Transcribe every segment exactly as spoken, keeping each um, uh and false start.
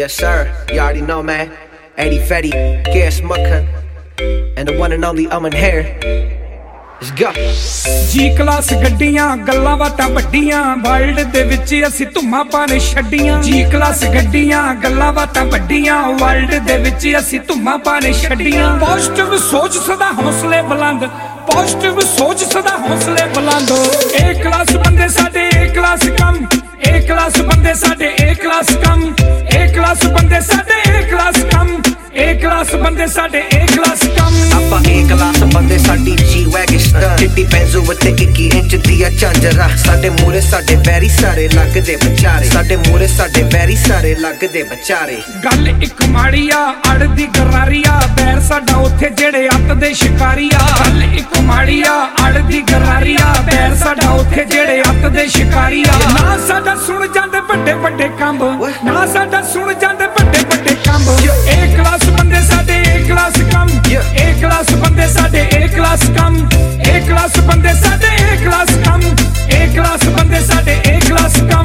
Yes sir, you already know man. Eddie Fetty, Gas Mukhan, and the one and only Aman Hair. Let's go. G class गड्डियां गल्लां बातां वड्डियां world दे विच असीं धुम्मां पाने छड्डियां जी class गड्डियां गल्लां बातां वड्डियां वर्ल्ड दे विच असीं धुम्मां पाने छड्डियां पॉजिटिव सोच सदा हौसले बुलंद पॉजिटिव सोच सदा हौसले बुलंद ए क्लास बंदे साडे ए क्लास कम ए क्लास बंदे साडे ए क्लास कम ए क्लास बंदे साडे ए क्लास कम ए क्लास बंदे साडे ए क्लास कम ਆਪਾਂ A ਕਲਾਸ ਬੰਦੇ ਸਾਡੀ ਜੀ ਵੈਗਨ ਸਟਰ ਚਿੱਟੀ ਪੈਂਜ਼ੂ ਉੱਤੇ ਇੱਕੀ ਇੰਚ ਦੀ ਆ ਝਾਂਜਰਾ ਸਾਡੇ ਮੂਰੇ ਸਾਡੇ ਵੈਰੀ ਸਾਰੇ ਲੱਗਦੇ ਵਿਚਾਰੇ ਸਾਡੇ ਮੂਰੇ ਸਾਡੇ ਵੈਰੀ ਸਾਰੇ ਲੱਗਦੇ ਵਿਚਾਰੇ ਗੱਲ ਇੱਕ ਮਾੜੀ ਆ ਅੜਦੀ ਗਰਾਰੀ ਆ ਬੈਰ ਸਾਡਾ ਉੱਥੇ ਜਿਹੜੇ ਅੱਤ ਦੇ ਸ਼ਿਕਾਰੀ ਆ ਗੱਲ ਇੱਕ ਮਾੜੀ ਆ ਅੜਦੀ ਗਰਾਰੀ ਆ ਬੈਰ ਸਾਡਾ ਉੱਥੇ ਜਿਹੜੇ ਅੱਤ ਦੇ ਸ਼ਿਕਾਰੀ ਆ ਨਾ ਸਾਡਾ ਸੁਣ ਜਾਂਦੇ ਵੱਡੇ ਵੱਡੇ ਕੰਬ ਨਾ ਸਾਡਾ ਸੁਣ ਜਾਂਦੇ ਵੱਡੇ ਵੱਡੇ ਕੰਬ ਏ ਕਲਾਸ ਬੰਦੇ ਸਾਡੇ A class come A class ਬੰਦੇ ਸਾਡੇ A class come A class ਬੰਦੇ ਸਾਡੇ A class come A class ਬੰਦੇ ਸਾਡੇ ਏ ਕਲਾਸ ਕਮ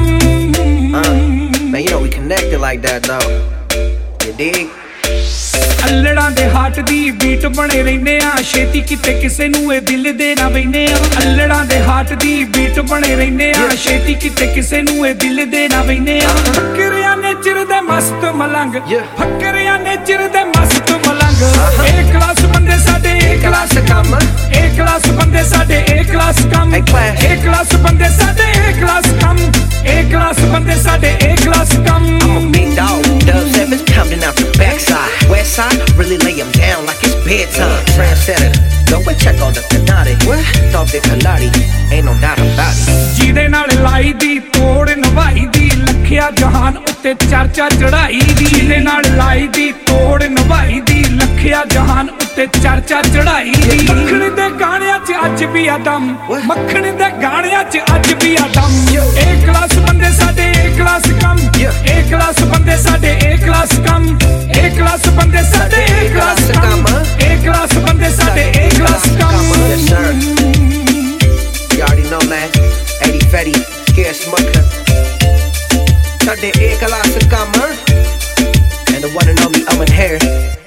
Man, you know we connected like that though. You dig? ਅਲੜਾਂ ਦੇ ਹਾਰਟ ਦੀ ਬੀਟ ਬਣੇ ਰਹਿੰਦੇ ਆ ਛੇਤੀ ਕਿਤੇ ਕਿਸੇ ਨੂੰ ਇਹ ਦਿਲ ਦੇ ਨਾ ਵੈਨੇ ਆ ਅਲੜਾਂ ਦੇ ਹਾਰਟ ਦੀ ਬੀਟ ਬਣੇ ਰਹਿੰਦੇ ਆ ਛੇਤੀ ਕਿਤੇ ਕਿਸੇ ਨੂੰ ਇਹ ਦਿਲ ਦੇ ਨਾ ਵੈਨੇ ਆ ਫੱਕਰਿਆਂ ਨੇ ਚਿਰ ਦੇ ਮਸਤ ਮਲੰਗ ਫੱਕਰਿਆਂ ਨੇ ਚਿਰ ਦੇ ਮਸਤ ਮਲੰਗ ਏ ਕਲਾਸ ਬੰਦੇ ਸਾਡੇ A class come A class ਬੰਦੇ ਸਾਡੇ A class come A class ਬੰਦੇ ਸਾਡੇ A class come A class ਬੰਦੇ ਸਾਡੇ ਏ ਕਲਾਸ ਕਮ I'm a big dog, dub sevens pounding out the backside. West side, really lay him down like it's bedtime. Trendsetter, go and check on the Canary. What? Thought the Kalari, ain't no doubt about it. ਜਿਹਦੇ ਨਾਲ ਲਾਈ ਦੀ ਤੋੜ ਨਵਾਈ ਦੀ ਲੱਖਿਆ ਜਹਾਨ ਉੱਤੇ ਚਰਚਾ ਚੜਾਈ ਦੀ ਜਿਹਦੇ ਨਾਲ ਲਾਈ ਦੀ ਤੋੜ ਨਵਾਈ ਦੀ ਲੱਖਿਆ ਜਹਾਨ ਉੱਤੇ ਚਰਚਾ ਚੜਾਈ ਦੀ ਮੱਖਣ ਦੇ ਗਾਣਿਆਂ 'ਚ ਅੱਜ ਵੀ ਆ ਦਮ ਮੱਖਣ ਦੇ ਗਾਣਿਆਂ 'ਚ ਅੱਜ ਵੀ ਆ ਦਮ ਏ ਕਲਾਸ ਬੰਦੇ ਸਾਡੇ A class come A class ਬੰਦੇ ਸਾਡੇ A class come A class ਬੰਦੇ ਸਾਡੇ A class come A class ਬੰਦੇ ਸਾਡੇ ਏ ਕਲਾਸ ਕਮ Yes sir, you already know man. Eddie Fetty, Gas Mukhan, ਸਾਡੇ A ਕਲਾਸ ਕੰਮ, and the one and only Aman Hair.